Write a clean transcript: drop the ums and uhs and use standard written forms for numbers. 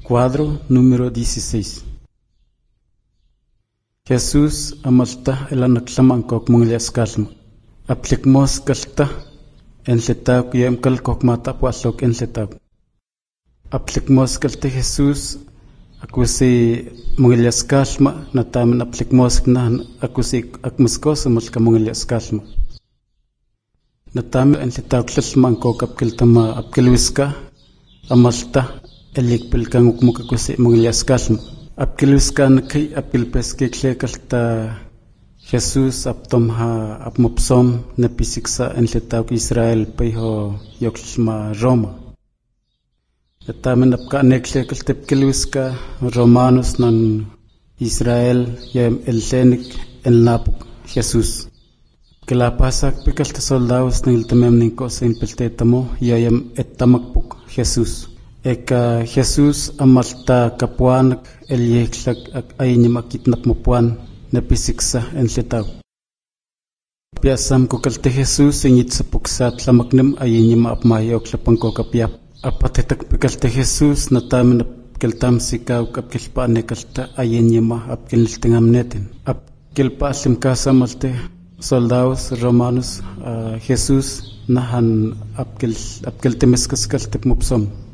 Cuadro número 16. Jesús amalta el anaklamang kok munglias kalma. Aplikmos kalta en letag yem kal kok mata puaslok en letag. Aplikmos kalta Jesús akusi munglias kalma nataman aplikmos na akusi akmuskos amalka munglias kalma. Natam en letag klalmang kok apkiltama apkilwiska amalta elik pilkang ukmuka kusi munglias kalma. Apkilwiskan kay apkilpeske klekalta Jesus aptomha apmopsom napisiksa en letag Israel payho yoklma Roma. Nataman apka klekalta apkilwiska Romanos nan Israel yam eltenik en lapuk Jesus. Kilapasak pikalta soldados ng iltamem ningko sa impiltetamo yayam etamakpuk Jesus. Eka Jesus amalta kapuanak elyeklak ak aynim akitnap mopuan napisiksa en letag. Piasam ko kalte Jesus ingit sa puksa tlamaknim aynim apmayok lapangko kapiap. Apatetak pikalte Jesus natamin apkiltam sikaw kapkilpaan kalta aynim apkiltingam netin. Apkilpa asimkasa malte soldados Romanos Jesus nahan apkiltimiskas kaltip mopsom.